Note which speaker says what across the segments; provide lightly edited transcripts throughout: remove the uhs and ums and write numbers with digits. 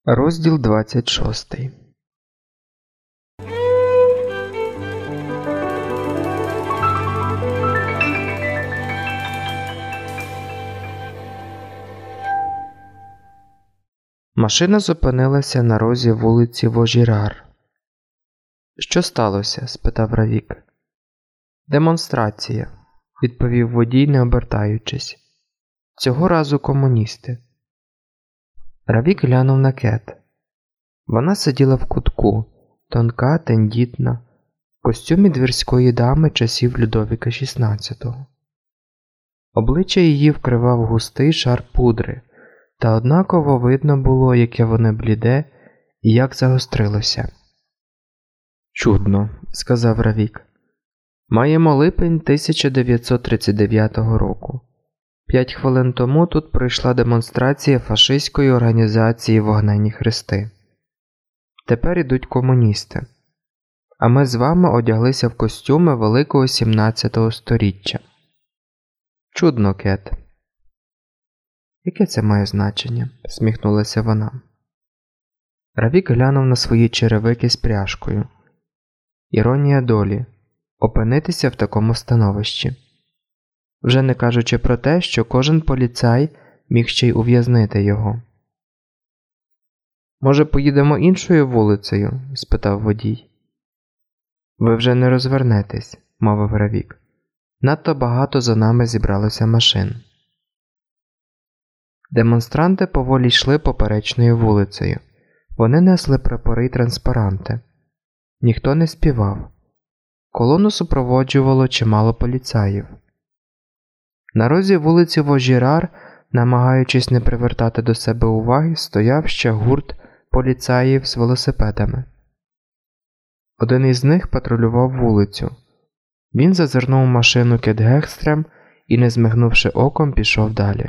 Speaker 1: Розділ 26. Машина зупинилася на розі вулиці Вожірар. «Що сталося?» – спитав Равік. «Демонстрація», – відповів водій, не обертаючись. «Цього разу комуністи». Равік глянув на Кет. Вона сиділа в кутку, тонка, тендітна, в костюмі двірської дами часів Людовіка XVI. Обличчя її вкривав густий шар пудри, та однаково видно було, яке воно бліде і як загострилося. «Чудно», – сказав Равік. «Маємо липень 1939 року. 5 хвилин тому тут пройшла демонстрація фашистської організації «Вогненні хрести». Тепер ідуть комуністи. А ми з вами одяглися в костюми великого 17 сторіччя. Чудно, Кет». «Яке це має значення?» – сміхнулася вона. Равік глянув на свої черевики з пряжкою. Іронія долі – опинитися в такому становищі. Вже не кажучи про те, що кожен поліцай міг ще й ув'язнити його. «Може, поїдемо іншою вулицею?» – спитав водій. «Ви вже не розвернетесь», – мовив Равік. «Надто багато за нами зібралося машин». Демонстранти поволі йшли поперечною вулицею. Вони несли прапори й транспаранти. Ніхто не співав. Колону супроводжувало чимало поліцаїв. На розі вулиці Вожірар, намагаючись не привертати до себе уваги, стояв ще гурт поліцаїв з велосипедами. Один із них патрулював вулицю. Він зазирнув у машину Кет Гекстрем і, не змигнувши оком, пішов далі.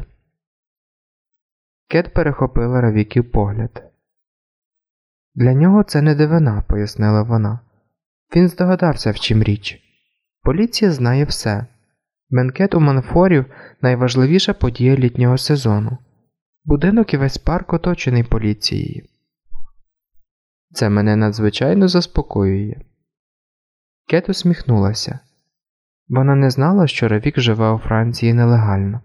Speaker 1: Кет перехопила Равіків погляд. «Для нього це не дивина», – пояснила вона. «Він здогадався, в чим річ. Поліція знає все. Бенкет у Монфорів – найважливіша подія літнього сезону. Будинок і весь парк оточений поліцією». «Це мене надзвичайно заспокоює». Кет усміхнулася. Вона не знала, що Равік живе у Франції нелегально.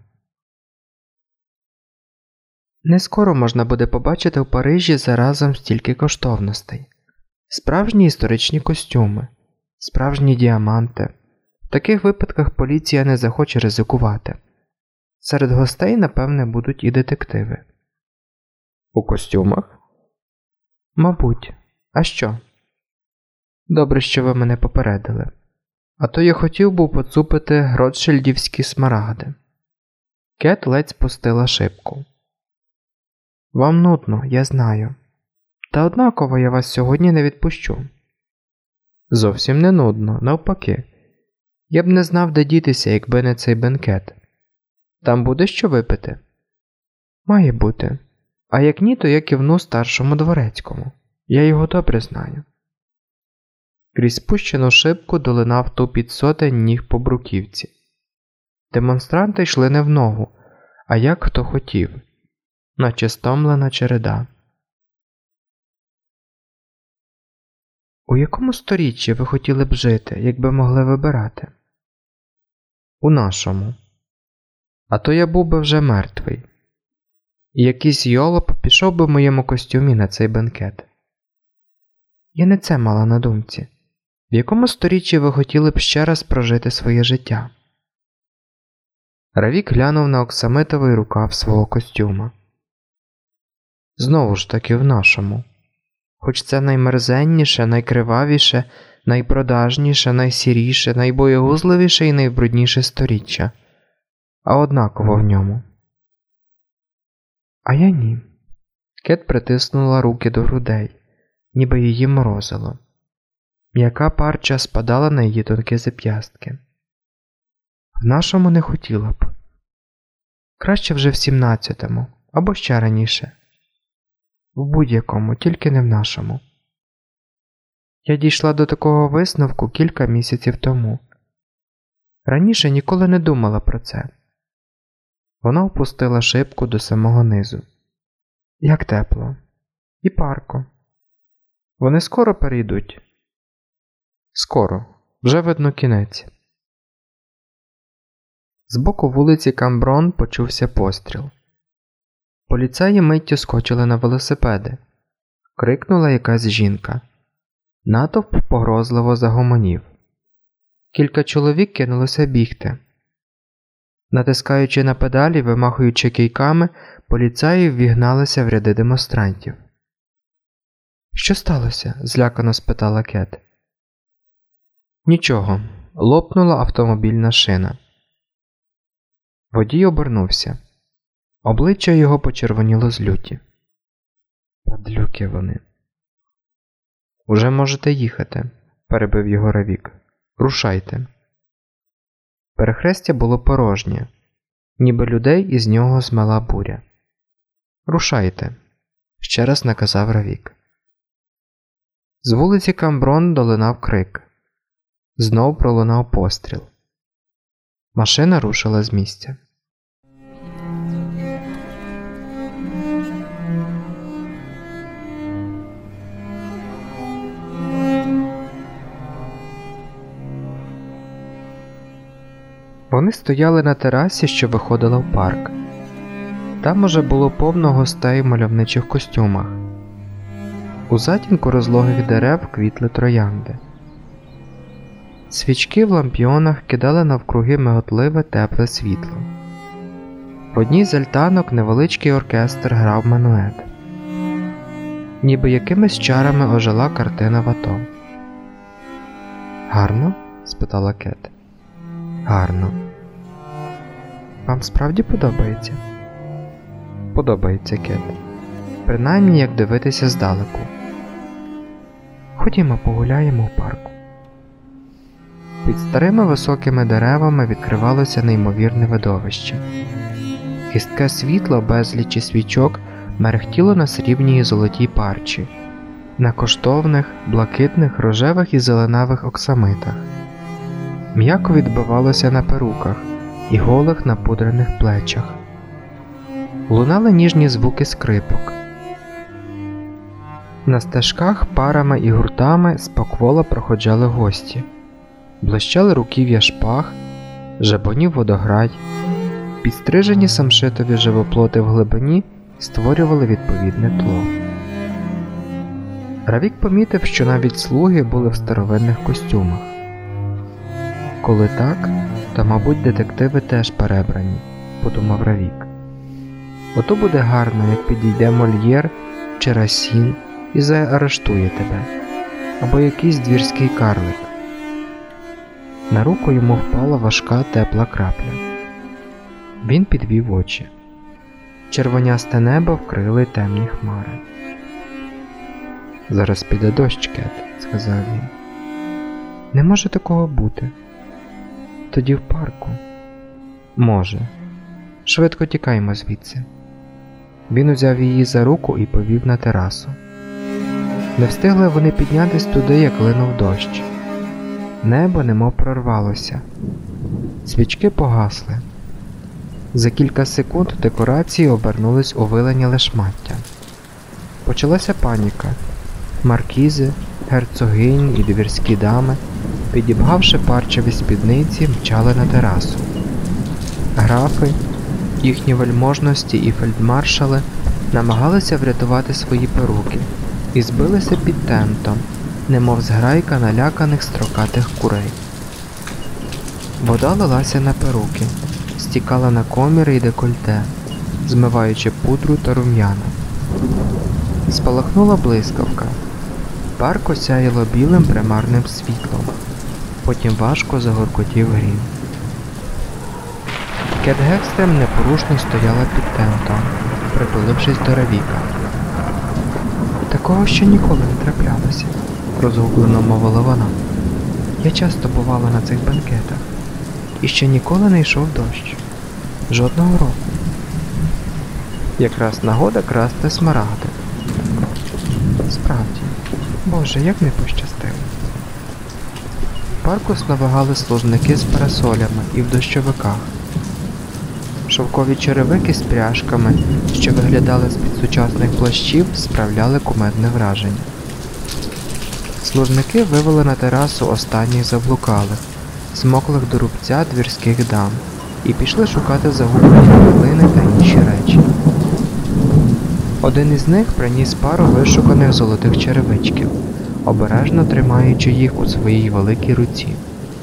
Speaker 1: Не скоро можна буде побачити в Парижі заразом стільки коштовностей. Справжні історичні костюми, справжні діаманти. В таких випадках поліція не захоче ризикувати. Серед гостей, напевне, будуть і детективи. У костюмах? Мабуть. А що? Добре, що ви мене попередили. А то я хотів був поцупити ротшильдівські смарагди. Кет ледь спустила шибку. Вам нудно, я знаю. Та однаково я вас сьогодні не відпущу. Зовсім не нудно, навпаки. Я б не знав, де дітися, якби не цей бенкет. Там буде що випити? Має бути. А як ні, то я кивну старшому дворецькому. Я його добре знаю. Крізь спущену шибку долинав тупіт сотень ніг по бруківці. Демонстранти йшли не в ногу, а як хто хотів, наче стомлена череда. У якому сторіччі ви хотіли б жити, якби могли вибирати? У нашому. А то я був би вже мертвий. І якийсь йолоп пішов би в моєму костюмі на цей бенкет. Я не це мала на думці. В якому сторіччі ви хотіли б ще раз прожити своє життя? Равік глянув на оксамитовий рукав свого костюма. Знову ж таки в нашому. Хоч це наймерзенніше, найкривавіше, найпродажніше, найсіріше, найбоєгузливіше і найбрудніше сторіччя. А однаково в ньому. А я ні. Кет притиснула руки до грудей, ніби її морозило. М'яка парча спадала на її тонкі зап'ястки. В нашому не хотіла б. Краще вже в 17-му, або ще раніше. В будь-якому, тільки не в нашому. Я дійшла до такого висновку кілька місяців тому. Раніше ніколи не думала про це. Вона опустила шибку до самого низу. Як тепло. І парку. Вони скоро перейдуть? Скоро. Вже видно кінець. З боку вулиці Камброн почувся постріл. Поліцаї миттю скочили на велосипеди. Крикнула якась жінка. Натовп погрозливо загомонів. Кілька чоловік кинулося бігти. Натискаючи на педалі, вимахуючи кийками, поліцаї ввігналися в ряди демонстрантів. «Що сталося?» – злякано спитала Кет. Нічого. Лопнула автомобільна шина. Водій обернувся. Обличчя його почервоніло з люті. Падлюки вони. «Уже можете їхати», – перебив його Равік. «Рушайте». Перехрестя було порожнє, ніби людей із нього змела буря. «Рушайте», – ще раз наказав Равік. З вулиці Камброн долинав крик. Знов пролунав постріл. Машина рушила з місця. Вони стояли на терасі, що виходила в парк. Там уже було повно гостей в мальовничих костюмах. У затінку розлогих дерев квітли троянди. Свічки в лампіонах кидали навкруги миготливе тепле світло. В одній з альтанок невеличкий оркестр грав манует. Ніби якимись чарами ожила картина Вато. «Гарно?» – спитала Кет. «Гарно. Вам справді подобається?» «Подобається, Кет. Принаймні, як дивитися здалеку. Ходімо погуляємо в парку». Під старими високими деревами відкривалося неймовірне видовище. Хистке світло безлічі свічок мерехтіло на срібній і золотій парчі, на коштовних, блакитних, рожевих і зеленавих оксамитах. М'яко відбивалося на перуках і голих напудрених плечах. Лунали ніжні звуки скрипок. На стежках парами і гуртами споквола проходжали гості. Блищали руків'я шпаг, жабонів водограй. Підстрижені самшитові живоплоти в глибині створювали відповідне тло. Равік помітив, що навіть слуги були в старовинних костюмах. Коли так, то, мабуть, детективи теж перебрані, подумав Равік. Ото буде гарно, як підійде Мольєр чи Расін і заарештує тебе, або якийсь двірський карлик. На руку йому впала важка тепла крапля. Він підвів очі. Червонясте небо вкрили темні хмари. «Зараз піде дощ, Кет», – сказав він. «Не може такого бути. Тоді в парку». «Може. Швидко тікаймо звідси». Він узяв її за руку і повів на терасу. Не встигли вони піднятись туди, як линув дощ. Небо немов прорвалося. Свічки погасли. За кілька секунд декорації обернулись у вилені лешмаття. Почалася паніка. Маркізи, герцогині і двірські дами, підібгавши парчеві спідниці, мчали на терасу. Графи, їхні вельможності і фельдмаршали намагалися врятувати свої перуки і збилися під тентом, немов зграйка наляканих строкатих курей. Вода лилася на перуки, стікала на коміри й декольте, змиваючи пудру та рум'яна. Спалахнула блискавка. Парк осяяло білим примарним світлом. Потім важко загоркотів грім. Кет Гекстрем непорушно стояла під тентом, притулившись до Равіка. «Такого ще ніколи не траплялося», – розгублено мовила вона. «Я часто бувала на цих бенкетах, і ще ніколи не йшов дощ. Жодного року. Якраз нагода красти смарагди. Справді, Боже, як не пощастило». В парку сновигали служники з парасолями і в дощовиках. Шовкові черевики з пряжками, що виглядали з-під сучасних плащів, справляли кумедне враження. Служники вивели на терасу останніх заблукалих, змоклих до рубця двірських дам, і пішли шукати загублені хвилини та інші речі. Один із них приніс пару вишуканих золотих черевичків, обережно тримаючи їх у своїй великій руці.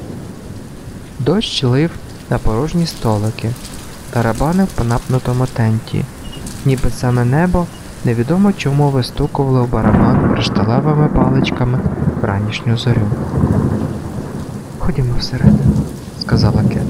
Speaker 1: Дощ лив на порожні столики, тарабанив по напнутому тенті, ніби саме небо невідомо чому вистукувало в барабан кришталевими паличками в ранішню зорю. «Ходімо всередину», – сказала Кет.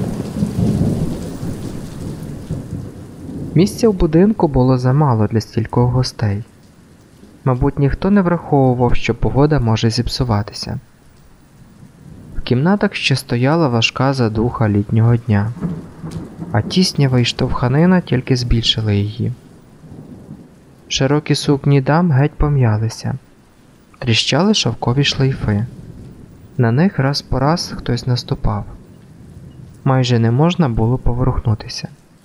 Speaker 1: Місця в будинку було замало для стількох гостей. Мабуть, ніхто не враховував, що погода може зіпсуватися. В кімнатах ще стояла важка задуха літнього дня, а тіснява й штовханина тільки збільшили її. Широкі сукні дам геть пом'ялися, тріщали шовкові шлейфи. На них раз по раз хтось наступав. Майже не можна було поворухнутися.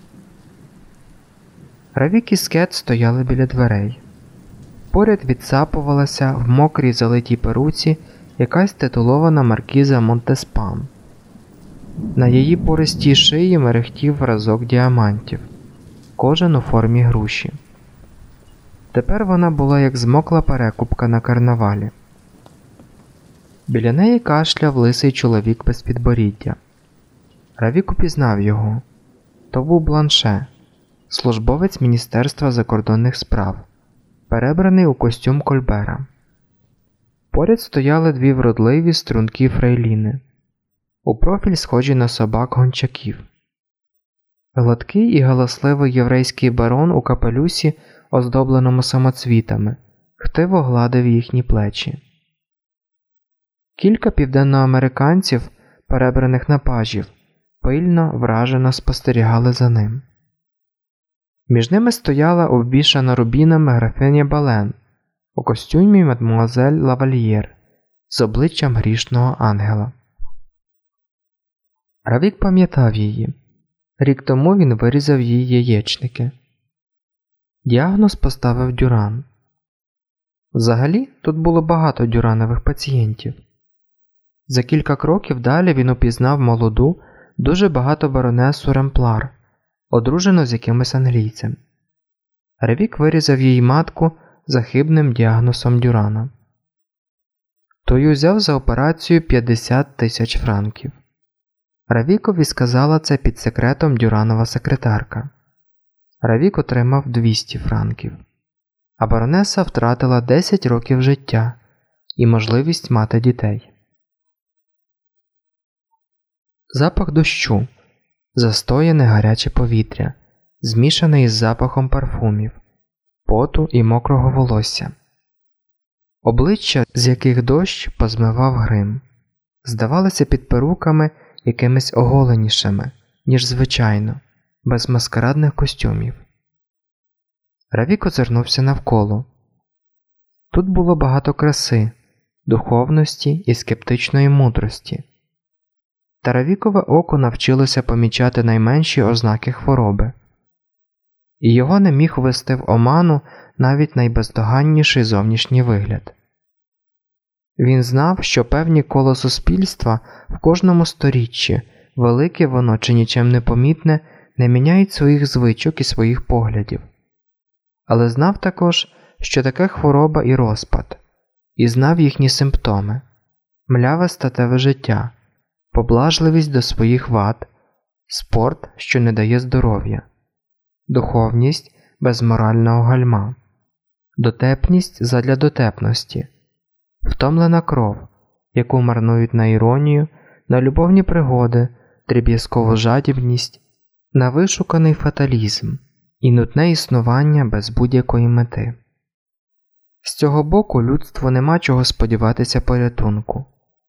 Speaker 1: Равік і Кет стояли біля дверей. Поряд відсапувалася в мокрій залитій перуці якась титулована маркіза Монтеспан. На її пористій шиї мерехтів вразок діамантів, кожен у формі груші. Тепер вона була як змокла перекупка на карнавалі. Біля неї кашляв лисий чоловік без підборіддя. Равік упізнав його. То був Бланше, службовець Міністерства закордонних справ, перебраний у костюм Кольбера. Поряд стояли дві вродливі стрункі фрейліни, у профіль схожі на собак-гончаків. Гладкий і галасливий єврейський барон у капелюсі, оздобленому самоцвітами, хтиво гладив їхні плечі. Кілька південноамериканців, перебраних на пажів, пильно, вражено спостерігали за ним. Між ними стояла обвішана рубінами графиня Бален у костюмі мадмуазель Лавальєр з обличчям грішного ангела. Равік пам'ятав її. Рік тому він вирізав їй яєчники. Діагноз поставив Дюран. Взагалі, тут було багато дюранових пацієнтів. За кілька кроків далі він упізнав молоду, дуже багато баронесу Ремплар, одружену з якимось англійцем. Равік вирізав їй матку за хибним діагнозом Дюрана. Той узяв за операцію 50 тисяч франків. Равікові сказала це під секретом Дюранова секретарка. Равік отримав 200 франків. А баронеса втратила 10 років життя і можливість мати дітей. Запах дощу, застояне гаряче повітря, змішане із запахом парфумів, поту і мокрого волосся. Обличчя, з яких дощ позмивав грим, здавалися під перуками якимись оголенішими, ніж звичайно, без маскарадних костюмів. Равік озирнувся навколо. Тут було багато краси, духовності і скептичної мудрості. Та Равікове око навчилося помічати найменші ознаки хвороби. І його не міг ввести в оману навіть найбездоганніший зовнішній вигляд. Він знав, що певні коло суспільства в кожному сторіччі, велике воно чи нічим не помітне, не міняють своїх звичок і своїх поглядів. Але знав також, що таке хвороба і розпад, і знав їхні симптоми – мляве статеве життя, поблажливість до своїх вад, спорт, що не дає здоров'я, духовність без морального гальма, дотепність задля дотепності, втомлена кров, яку марнують на іронію, на любовні пригоди, дріб'язкову жадібність, на вишуканий фаталізм і нудне існування без будь-якої мети. З цього боку людству нема чого сподіватися порятунку.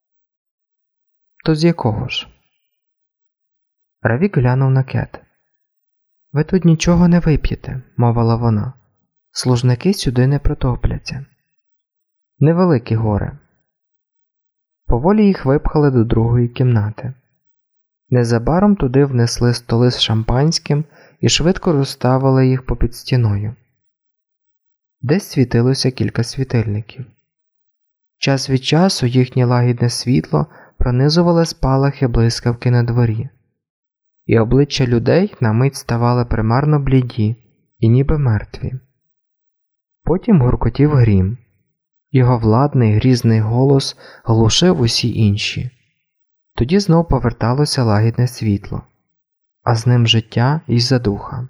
Speaker 1: То з якого ж? Равік глянув на Кет. «Ви тут нічого не вип'єте», – мовила вона. «Служники сюди не протопляться». Невелике горе. Поволі їх випхали до другої кімнати. Незабаром туди внесли столи з шампанським і швидко розставили їх попід стіною. Десь світилося кілька світильників. Час від часу їхнє лагідне світло пронизувало спалахи блискавки на дворі, і обличчя людей на мить ставали примарно бліді і ніби мертві. Потім гуркотів грім. Його владний грізний голос глушив усі інші. Тоді знов поверталося лагідне світло, а з ним життя і задуха.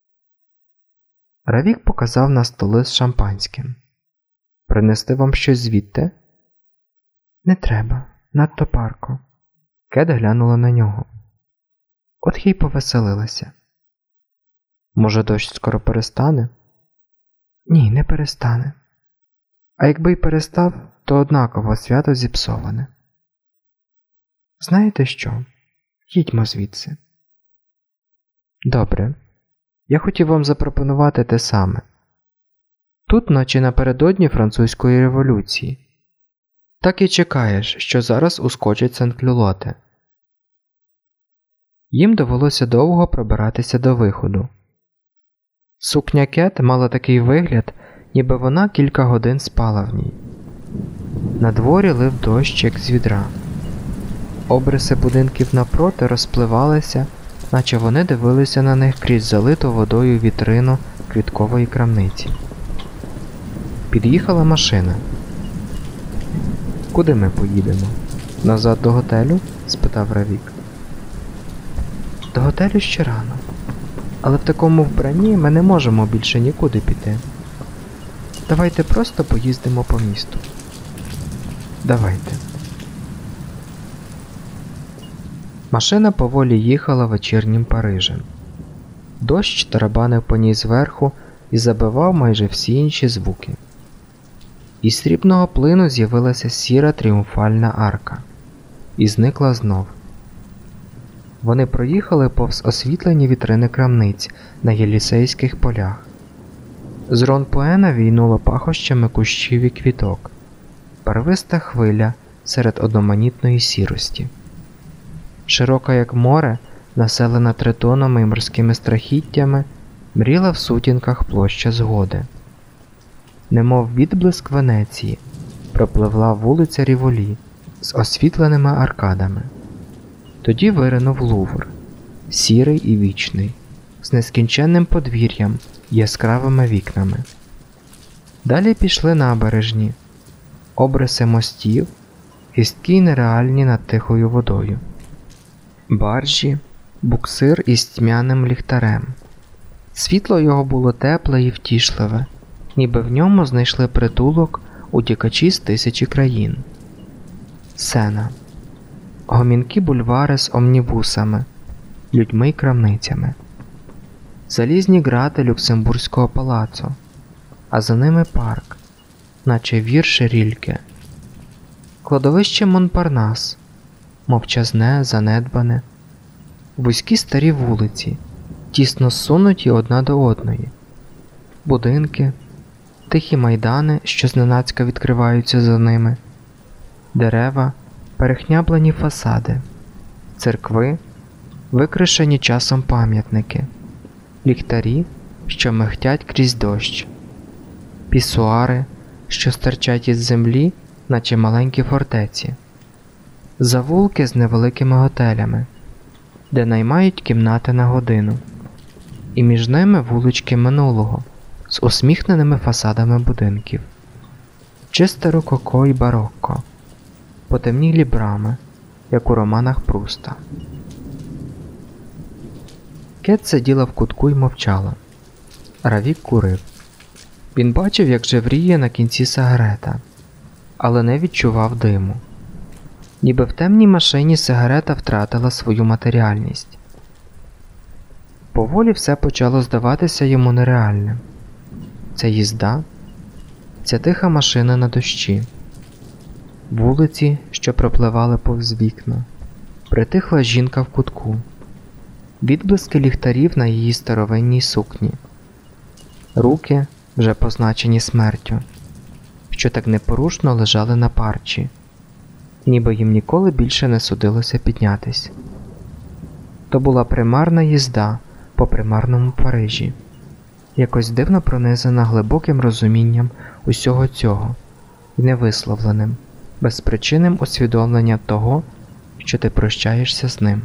Speaker 1: Равік показав на столи з шампанським. «Принести вам щось звідти?» «Не треба, надто парко». Кет глянула на нього. От їй повеселилася. «Може, дощ скоро перестане?» «Ні, не перестане. А якби й перестав, то однаково свято зіпсоване. Знаєте що? Їдьмо звідси». «Добре. Я хотів вам запропонувати те саме. Тут наче напередодні французької революції. Так і чекаєш, що зараз ускочить Сен-Клюлоте». Їм довелося довго пробиратися до виходу. Сукня Кет мала такий вигляд, ніби вона кілька годин спала в ній. На дворі лив дощ, як з відра. Обриси будинків навпроти розпливалися, наче вони дивилися на них крізь залиту водою вітрину квіткової крамниці. Під'їхала машина. «Куди ми поїдемо? Назад до готелю?» – спитав Равік. «До готелю ще рано. Але в такому вбранні ми не можемо більше нікуди піти. Давайте просто поїздимо по місту». «Давайте». Машина поволі їхала вечірнім Парижем. Дощ тарабанив по ній зверху і забивав майже всі інші звуки. Із срібного плину з'явилася сіра тріумфальна арка. І зникла знов. Вони проїхали повз освітлені вітрини крамниць на Єлісейських полях. З Рон-Пуена війнуло пахощами кущів і квіток. Барвиста хвиля серед одноманітної сірості. Широка, як море, населена тритонами і морськими страхіттями, мріла в сутінках площа згоди. Немов відблиск Венеції, пропливла вулиця Ріволі з освітленими аркадами. Тоді виринув Лувр, сірий і вічний, з нескінченним подвір'ям і яскравими вікнами. Далі пішли набережні, обриси мостів, гісткі й нереальні над тихою водою. Баржі, буксир із тьмяним ліхтарем. Світло його було тепле і втішливе, ніби в ньому знайшли притулок утікачі з тисячі країн. Сена. Гомінкі бульвари з омнібусами, людьми й крамницями. Залізні грати Люксембурзького палацу, а за ними парк, наче вірші Рільке. Кладовище Монпарнас, мовчазне, занедбане. Вузькі старі вулиці, тісно зсунуті одна до одної. Будинки, тихі майдани, що зненацька відкриваються за ними. Дерева, перехняблені фасади. Церкви, викришені часом пам'ятники. Ліхтарі, що мигтять крізь дощ. Пісуари, що стирчать із землі, наче маленькі фортеці. Завулки з невеликими готелями, де наймають кімнати на годину. І між ними вулички минулого з усміхненими фасадами будинків. Чисте рококо й барокко. Потемнілі брами, як у романах Пруста. Кет сиділа в кутку й мовчала. Равік курив. Він бачив, як жевріє на кінці сигарета, але не відчував диму. Ніби в темній машині сигарета втратила свою матеріальність. Поволі все почало здаватися йому нереальним. Ця їзда, ця тиха машина на дощі, вулиці, що пропливали повз вікна, притихла жінка в кутку, відблиски ліхтарів на її старовинній сукні, руки, вже позначені смертю, що так непорушно лежали на парчі, ніби їм ніколи більше не судилося піднятись. То була примарна їзда по примарному Парижі, якось дивно пронизана глибоким розумінням усього цього і невисловленим, безпричинним усвідомленням того, що ти прощаєшся з ним.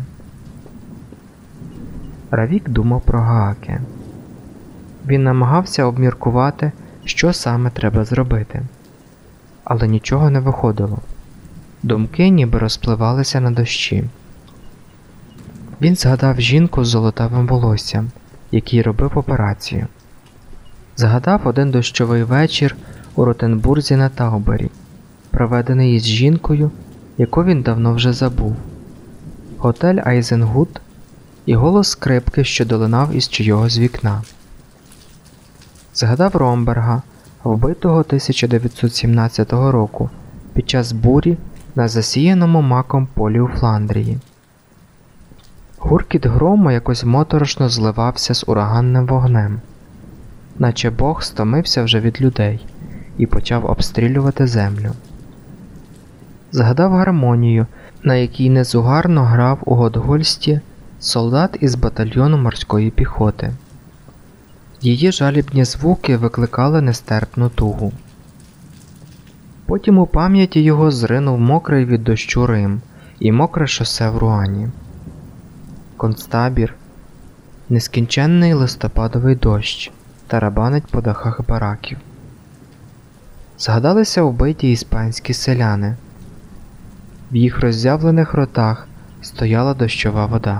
Speaker 1: Равік думав про Гааке. Він намагався обміркувати, що саме треба зробити. Але нічого не виходило. Думки ніби розпливалися на дощі. Він згадав жінку з золотавим волоссям, який робив операцію. Згадав один дощовий вечір у Ротенбурзі на Таубері, проведений із жінкою, яку він давно вже забув. Готель Айзенгут і голос скрипки, що долинав із чийогось вікна. Згадав Ромберга, вбитого 1917 року під час бурі на засіяному маком полі у Фландрії. Гуркіт грому якось моторошно зливався з ураганним вогнем, наче Бог стомився вже від людей і почав обстрілювати землю. Згадав гармонію, на якій незугарно грав у Готгольсті солдат із батальйону морської піхоти. Її жалібні звуки викликали нестерпну тугу. Потім у пам'яті його зринув мокрий від дощу Рим і мокре шосе в Руані. Концтабір, нескінченний листопадовий дощ тарабанить по дахах бараків. Згадалися вбиті іспанські селяни. В їх роззявлених ротах стояла дощова вода.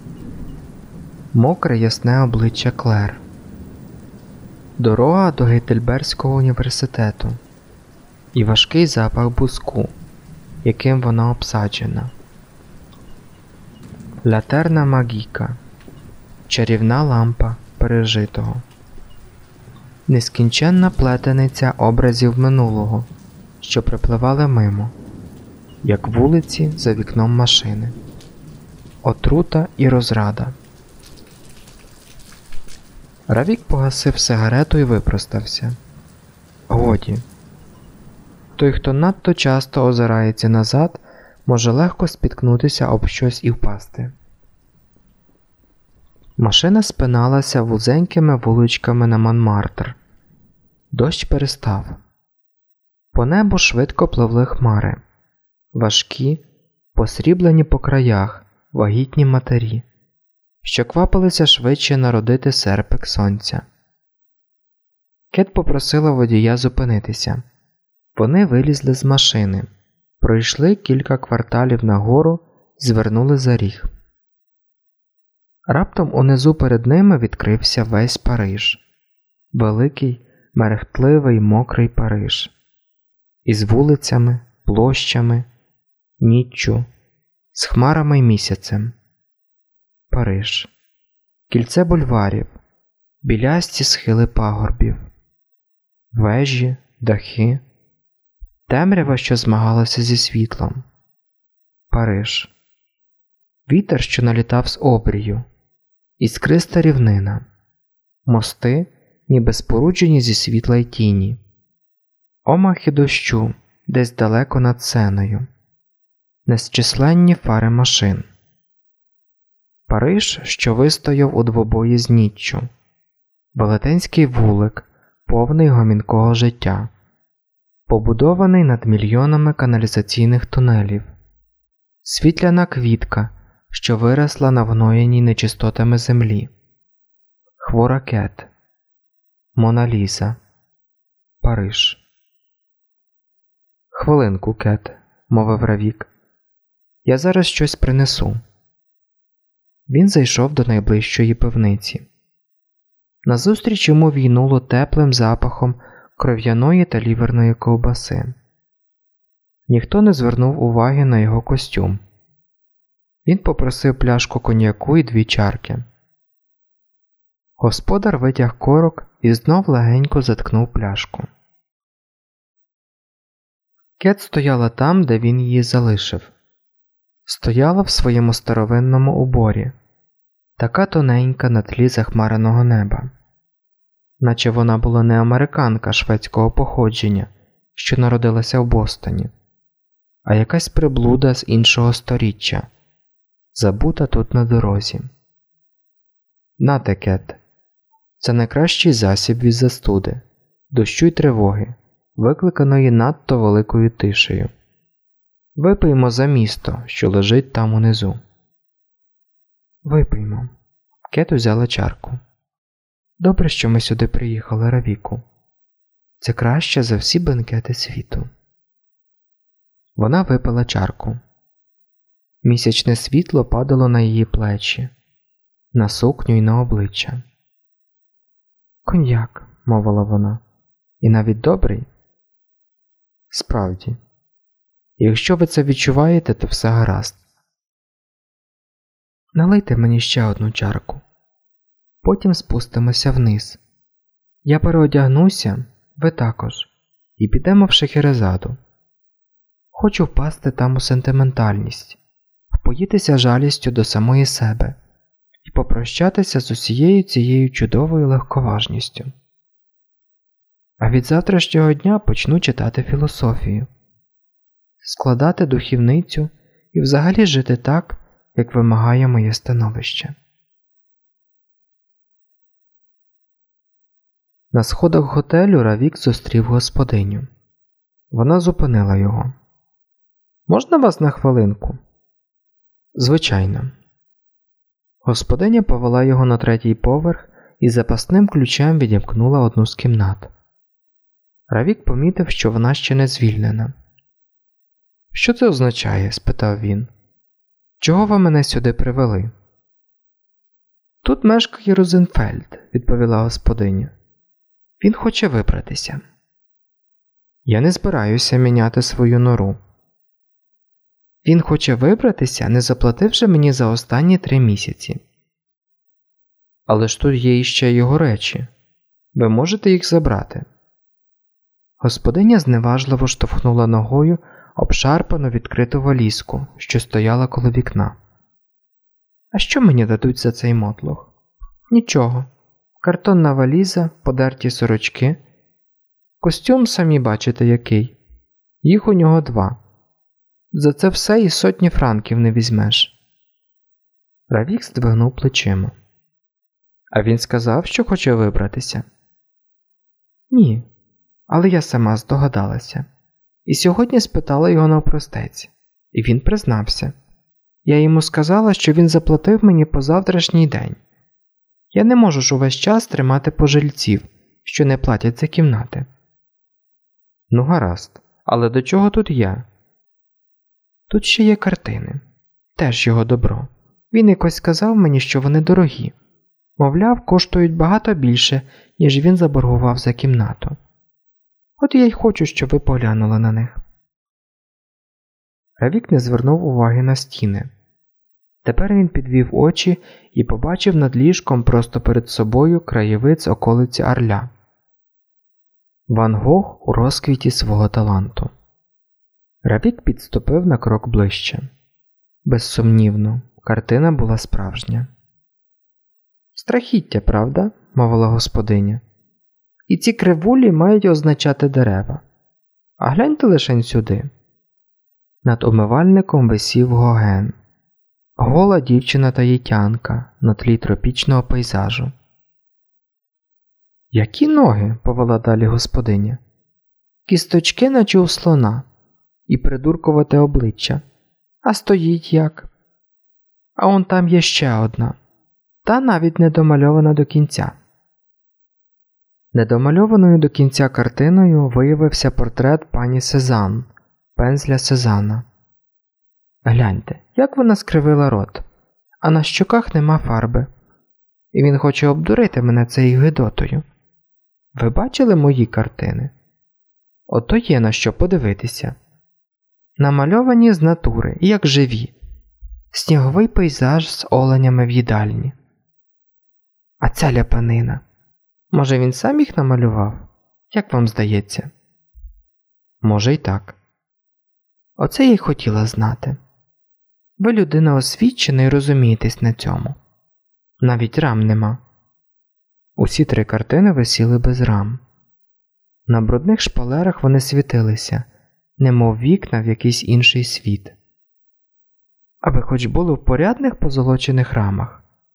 Speaker 1: Мокре ясне обличчя Клер. Дорога до Гейдельбергського університету і важкий запах буску, яким вона обсаджена. Латерна магіка, чарівна лампа пережитого. Нескінченна плетениця образів минулого, що припливали мимо, як вулиці за вікном машини. Отрута і розрада. Равік погасив сигарету і випростався. Годі. Той, хто надто часто озирається назад, може легко спіткнутися об щось і впасти. Машина спиналася вузенькими вуличками на Монмартр. Дощ перестав. По небу швидко пливли хмари. Важкі, посріблені по краях, вагітні матері, що квапилися швидше народити серпик сонця. Кет попросила водія зупинитися. Вони вилізли з машини, пройшли кілька кварталів нагору і звернули за ріг. Раптом унизу перед ними відкрився весь Париж. Великий, мерехтливий, мокрий Париж. Із вулицями, площами, ніччю, з хмарами й місяцем. Париж. Кільце бульварів, білясті схили пагорбів, вежі, дахи, темрява, що змагалася зі світлом. Париж. Вітер, що налітав з обрію, іскриста рівнина, мости, ніби споруджені зі світла й тіні, омахи дощу десь далеко над Сеною, незчисленні фари машин. Париж, що вистояв у двобої з ніччю, велетенський вулик, повний гомінкого життя, побудований над мільйонами каналізаційних тунелів, світляна квітка, що виросла на вгноєній нечистотами землі, хвора Кет, Мона Ліза, Париж. «Хвилинку, Кет», – мовив Равік. «Я зараз щось принесу». Він зайшов до найближчої пивниці. Назустріч йому війнуло теплим запахом кров'яної та ліверної ковбаси. Ніхто не звернув уваги на його костюм. Він попросив пляшку коньяку і 2 чарки. Господар витяг корок і знов легенько заткнув пляшку. Кет стояла там, де він її залишив. Стояла в своєму старовинному уборі, така тоненька на тлі захмареного неба. Наче вона була не американка шведського походження, що народилася в Бостоні, а якась приблуда з іншого сторіччя, забута тут на дорозі. Нате, Кет. Це найкращий засіб від застуди, дощу й тривоги, викликаної надто великою тишею. Випиймо за місто, що лежить там унизу. Випиймо. Кет узяла чарку. Добре, що ми сюди приїхали, Равіку. Це краще за всі бенкети світу. Вона випила чарку. Місячне світло падало на її плечі, на сукню й на обличчя. «Коньяк», – мовила вона, – «і навіть добрий?» «Справді. Якщо ви це відчуваєте, то все гаразд. Налийте мені ще одну чарку. Потім спустимося вниз. Я переодягнуся, ви також, і підемо в Шехерезаду. Хочу впасти там у сентиментальність, впоїтися жалістю до самої себе і попрощатися з усією цією чудовою легковажністю. А від завтрашнього дня почну читати філософію, складати духівницю і взагалі жити так, як вимагає моє становище». На сходах готелю Равік зустрів господиню. Вона зупинила його. «Можна вас на хвилинку?» «Звичайно». Господиня повела його на 3-й поверх і запасним ключем відімкнула одну з кімнат. Равік помітив, що вона ще не звільнена. «Що це означає?» – спитав він. «Чого ви мене сюди привели?» «Тут мешкає Розенфельд», – відповіла господиня. «Він хоче вибратися». «Я не збираюся міняти свою нору». «Він хоче вибратися, не заплативши мені за останні 3 місяці». «Але ж тут є іще його речі. Ви можете їх забрати». Господиня зневажливо штовхнула ногою обшарпану відкриту валізку, що стояла коло вікна. «А що мені дадуть за цей мотлох?» «Нічого. Картонна валіза, подерті сорочки. Костюм самі бачите який. Їх у нього 2. За це все і 100 франків не візьмеш». Равік здвигнув плечима. «А він сказав, що хоче вибратися?» «Ні, але я сама здогадалася. І сьогодні спитала його навпростець. І він признався. Я йому сказала, що він заплатив мені по завтрашній день. Я не можу ж увесь час тримати пожильців, що не платять за кімнати». «Ну гаразд, але до чого тут я?» «Тут ще є картини. Теж його добро. Він якось сказав мені, що вони дорогі. Мовляв, коштують багато більше, ніж він заборгував за кімнату. От я й хочу, щоб ви поглянули на них». Равік не звернув уваги на стіни. Тепер він підвів очі і побачив над ліжком просто перед собою краєвид з околиці Арля. Ван Гог у розквіті свого таланту. Равік підступив на крок ближче. Безсумнівно, картина була справжня. «Страхіття, правда?» – мовила господиня. «І ці кривулі мають означати дерева. А гляньте лишень сюди». Над умивальником висів Гоген. Гола дівчина-таїтянка на тлі тропічного пейзажу. «Які ноги?» – повела далі господиня. «Кісточки, наче у слона, і придуркувате обличчя. А стоїть як? А он там є ще одна. Та навіть не домальована до кінця». Недомальованою до кінця картиною виявився портрет пані Сезанн, пензля Сезана. Гляньте, як вона скривила рот, а на щоках нема фарби. І він хоче обдурити мене цією гидотою. Ви бачили мої картини? Ото є на що подивитися. Намальовані з натури, як живі. Сніговий пейзаж з оленями в їдальні. А ця ляпанина. Може, він сам їх намалював? Як вам здається? Може й так. Оце я й хотіла знати. Ви людина освічена і розумієтесь на цьому. Навіть рам нема. Усі 3 картини висіли без рам. На брудних шпалерах вони світилися, немов вікна в якийсь інший світ. А ви хоч були в порядних позолочених рамах?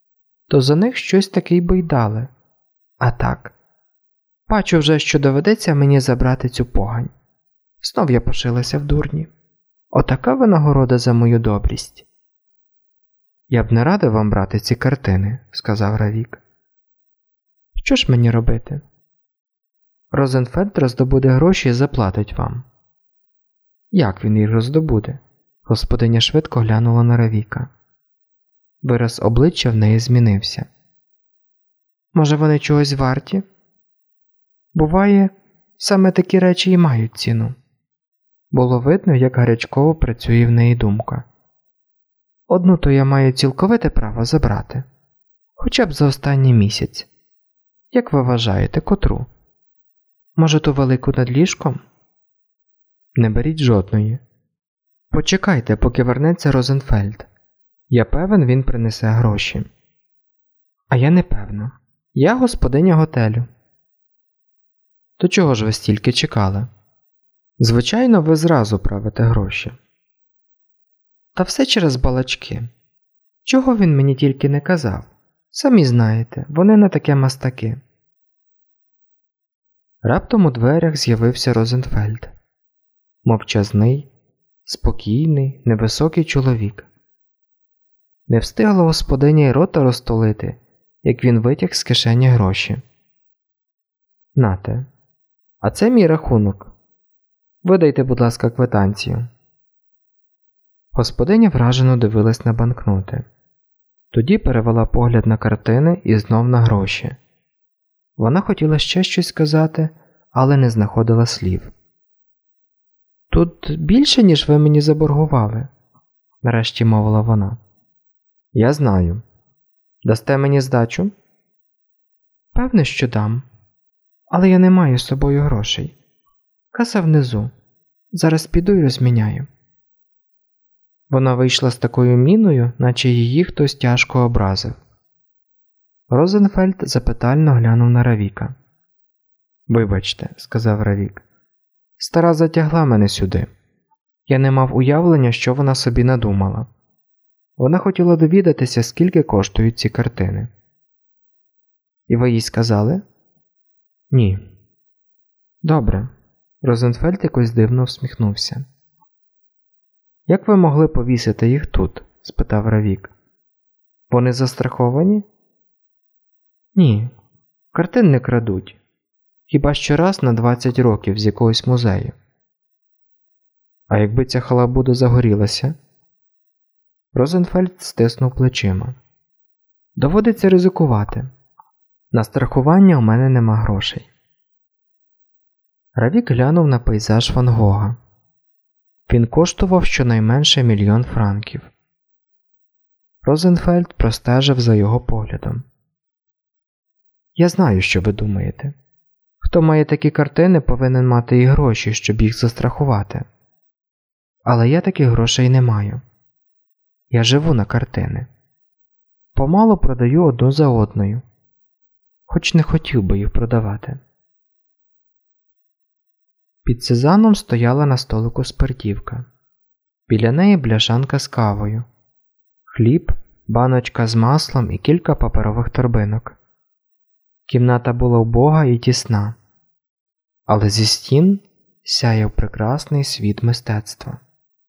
Speaker 1: то за них щось таки й бойдали. А так, бачу вже, що доведеться мені забрати цю погань. Знов я пошилася в дурні. Отака винагорода за мою добрість. Я б не радив вам брати ці картини, сказав Равік. Що ж мені робити? Розенфельд роздобуде гроші і заплатить вам. Як він їх роздобуде? Господиня швидко глянула на Равіка. Вираз обличчя в неї змінився. Може, вони чогось варті? Буває, саме такі речі і мають ціну. Було видно, як гарячково працює в неї думка. Одну то я маю цілковите право забрати. Хоча б за останній місяць. Як ви вважаєте, котру? Може, ту велику над ліжком? Не беріть жодної. Почекайте, поки вернеться Розенфельд. Я певен, він принесе гроші. А я не певна. Я господиня готелю. То чого ж ви стільки чекали? Звичайно, ви зразу правите гроші. Та все через балачки. Чого він мені тільки не казав? Самі знаєте, вони не таке мастаки. Раптом у дверях з'явився Розенфельд. Мовчазний, спокійний, невисокий чоловік. Не встигла господиня й рота розтулити, як він витяг з кишені гроші. Нате, а це мій рахунок. Видайте, будь ласка, квитанцію. Господиня вражено дивилась на банкноти. Тоді перевела погляд на картини і знов на гроші. Вона хотіла ще щось сказати, але не знаходила слів. «Тут більше, ніж ви мені заборгували», – нарешті мовила вона. «Я знаю. Дасте мені здачу?» «Певне, що дам. Але я не маю з собою грошей. Каса внизу. Зараз піду й розміняю». Вона вийшла з такою міною, наче її хтось тяжко образив. Розенфельд запитально глянув на Равіка. «Вибачте», – сказав Равік. «Стара затягла мене сюди. Я не мав уявлення, що вона собі надумала. Вона хотіла довідатися, скільки коштують ці картини». «І ви їй сказали?» «Ні». «Добре». Розенфельд якось дивно всміхнувся. «Як ви могли повісити їх тут?» – спитав Равік. «Вони застраховані?» «Ні, картин не крадуть. Хіба що раз на 20 років з якогось музею». «А якби ця халабуда загорілася?» Розенфельд стиснув плечима. «Доводиться ризикувати. На страхування у мене нема грошей». Равік глянув на пейзаж Ван Гога. Він коштував щонайменше 1 000 000 франків. Розенфельд простежив за його поглядом. «Я знаю, що ви думаєте. Хто має такі картини, повинен мати і гроші, щоб їх застрахувати. Але я таких грошей не маю. Я живу на картини. Помалу продаю одну за одною. Хоч не хотів би їх продавати». Під сезаном стояла на столику спиртівка. Біля неї бляшанка з кавою, хліб, баночка з маслом і кілька паперових торбинок. Кімната була убога і тісна, але зі стін сяяв прекрасний світ мистецтва.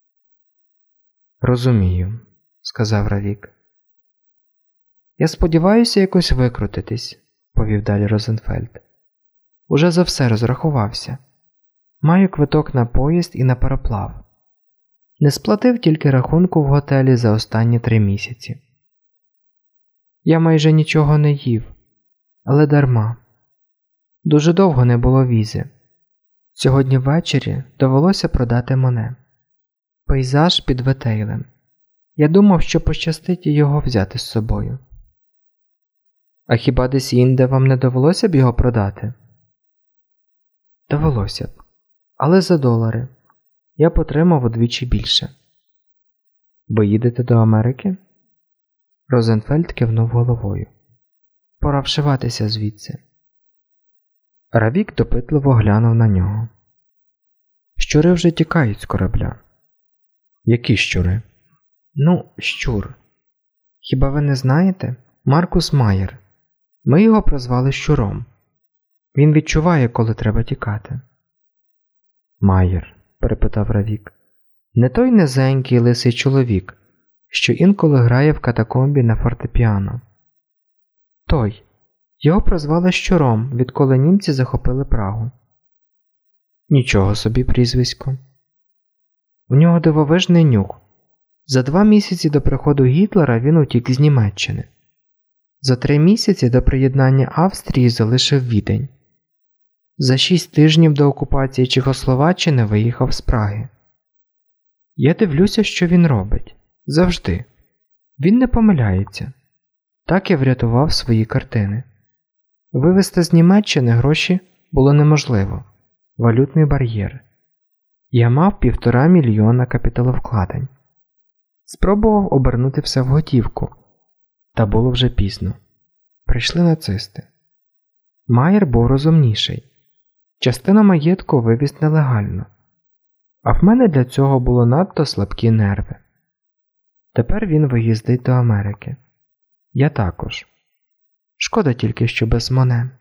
Speaker 1: «Розумію», – сказав Равік. «Я сподіваюся якось викрутитись», – повів далі Розенфельд. «Уже за все розрахувався. Маю квиток на поїзд і на пароплав. Не сплатив тільки рахунку в готелі за останні 3 місяці. Я майже нічого не їв, але дарма. Дуже довго не було візи. Сьогодні ввечері довелося продати Моне. Пейзаж під Ветейлем. Я думав, що пощастить і його взяти з собою». «А хіба десь інде вам не довелося б його продати?» «Довелося б. Але за $. Я б отримав удвічі більше». «Ви їдете до Америки?» Розенфельд кивнув головою. «Пора вшиватися звідси». Равік допитливо глянув на нього. «Щури вже тікають з корабля». «Які щури?» «Ну, щур. Хіба ви не знаєте? Маркус Майер. Ми його прозвали Щуром. Він відчуває, коли треба тікати. Майер, перепитав Равік. Не той низенький лисий чоловік, що інколи грає в катакомбі на фортепіано. Той. Його прозвали Щуром, відколи німці захопили Прагу. Нічого собі прізвисько. В нього дивовижний нюх. За 2 місяці до приходу Гітлера він утік з Німеччини. За 3 місяці до приєднання Австрії залишив Відень. За 6 тижнів до окупації Чехословаччини виїхав з Праги. Я дивлюся, що він робить. Завжди. Він не помиляється. Так я врятував свої картини. Вивезти з Німеччини гроші було неможливо. Валютний бар'єр. Я мав 1,5 мільйона капіталовкладень. Спробував обернути все в готівку. Та було вже пізно. Прийшли нацисти. Майер був розумніший. Частину маєтку вивіз нелегально. А в мене для цього було надто слабкі нерви. Тепер він виїздить до Америки. Я також. Шкода тільки, що без мене.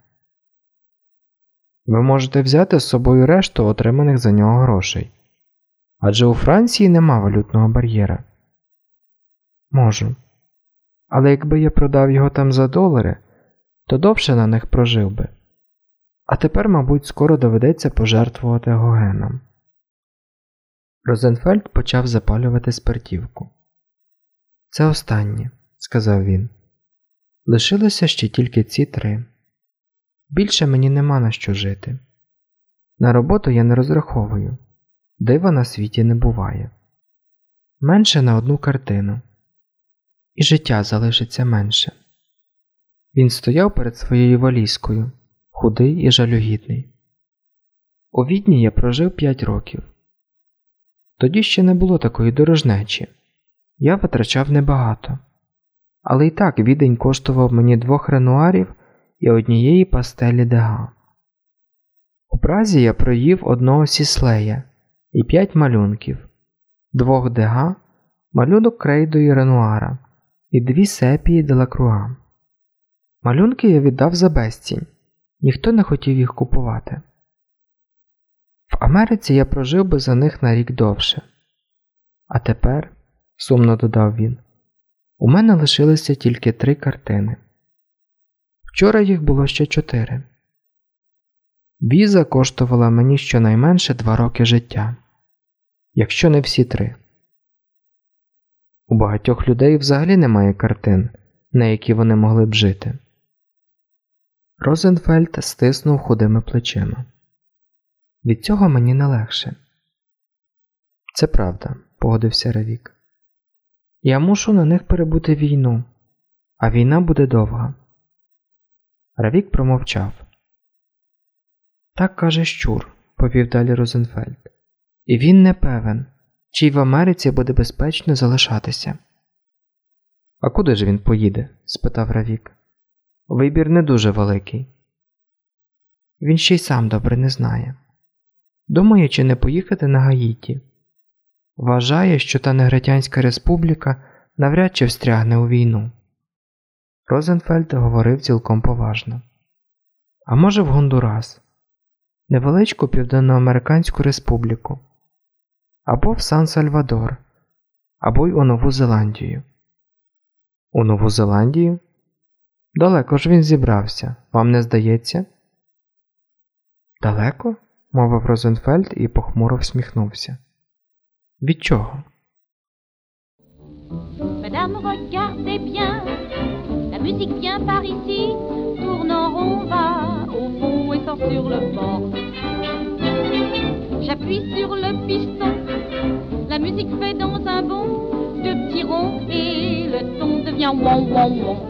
Speaker 1: Ви можете взяти з собою решту отриманих за нього грошей. Адже у Франції нема валютного бар'єра. Можу. Але якби я продав його там за $, то довше на них прожив би. А тепер, мабуть, скоро доведеться пожертвувати Гогеном. Розенфельд почав запалювати спиртівку. Це останнє, сказав він. Лишилося ще тільки ці 3. Більше мені нема на що жити. На роботу я не розраховую. Дива на світі не буває. Менше на 1 картину. І життя залишиться менше. Він стояв перед своєю валізкою, худий і жалюгідний. У Відні я прожив 5 років. Тоді ще не було такої дорожнечі. Я витрачав небагато. Але і так Відень коштував мені 2 ренуарів і 1 пастелі Дега. У Празі я проїв 1 Сіслея і 5 малюнків, 2 Дега, малюнок Крейдо і Ренуара і 2 сепії Делакруа. Малюнки я віддав за безцінь, ніхто не хотів їх купувати. В Америці я прожив би за них на рік довше. А тепер, сумно додав він, у мене лишилися тільки 3 картини. Вчора їх було ще 4. Віза коштувала мені щонайменше 2 роки життя, якщо не всі 3. У багатьох людей взагалі немає картин, на які вони могли б жити. Розенфельд стиснув худими плечима. Від цього мені не легше. Це правда, погодився Равік. Я мушу на них перебути війну, а війна буде довга. Равік промовчав. Так каже Щур, повів далі Розенфельд. І він не певен, чи й в Америці буде безпечно залишатися. А куди ж він поїде? Спитав Равік. Вибір не дуже великий. Він ще й сам добре не знає. Думає, чи не поїхати на Гаїті. Вважає, що та Негритянська республіка навряд чи встрягне у війну. Розенфельд говорив цілком поважно. А може в Гондурас, невеличку Південноамериканську республіку, або в Сан-Сальвадор, або й у Нову Зеландію. У Нову Зеландію? Далеко ж він зібрався, вам не здається? Далеко? Мовив Розенфельд і похмуро всміхнувся. Від чого?
Speaker 2: Madame, regardez bien, la musique vient par ici, tournant on va au fond et sort sur le bord. J'appuie sur le piston, la musique fait dans un bond, 2 petits ronds et le ton devient won won won.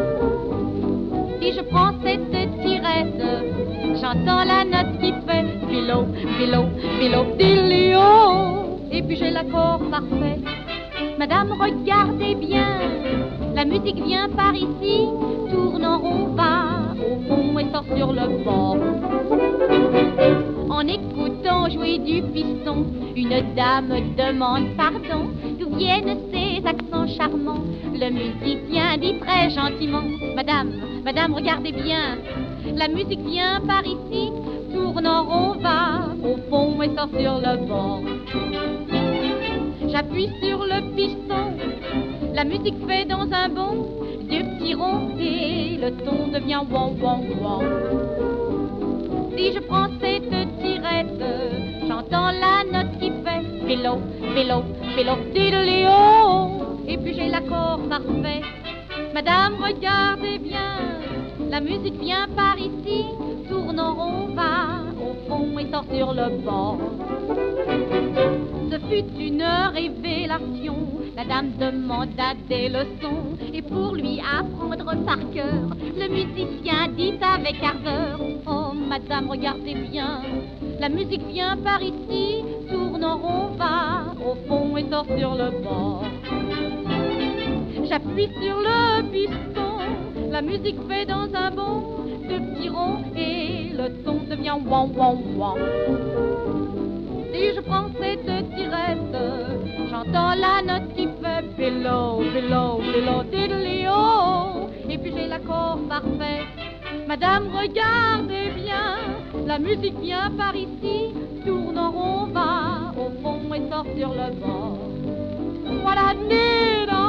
Speaker 2: Si je prends cette tirette, j'entends la note qui fait philo, philo, philo, dilio, et puis j'ai l'accord parfait. Madame, regardez bien, la musique vient par ici, tourne en rond, va au fond et sort sur le bord. En écoutant jouer du piston, une dame demande pardon, d'où viennent ces accent charmant. Le musicien dit très gentiment, Madame, madame, regardez bien, la musique vient par ici, tourne en rond, va au fond et sort sur le bord. J'appuie sur le piston, la musique fait dans un bond deux petits ronds et le ton devient wong wong wong. Si je prends cette tirette, j'entends la note qui fait vélo, vélo, vélo, diddly-o. Et puis j'ai l'accord parfait. Madame, regardez bien, la musique vient par ici, tourne en rond, va au fond et sort sur le bord. Ce fut une révélation, la dame demanda des leçons, et pour lui apprendre par cœur, le musicien dit avec ardeur, oh madame, regardez bien, la musique vient par ici, tourne en rond, va au fond et sort sur le bord. J'appuie sur le piston, la musique fait dans un bond deux petits ronds et le son devient wong wong wong. Si je prends cette tirette, j'entends la note qui fait vélo, vélo, vélo, diddly-o. Et puis j'ai l'accord parfait. Madame, regardez bien, la musique vient par ici, tourne en rond, va au fond et sort sur le bord. Voilà,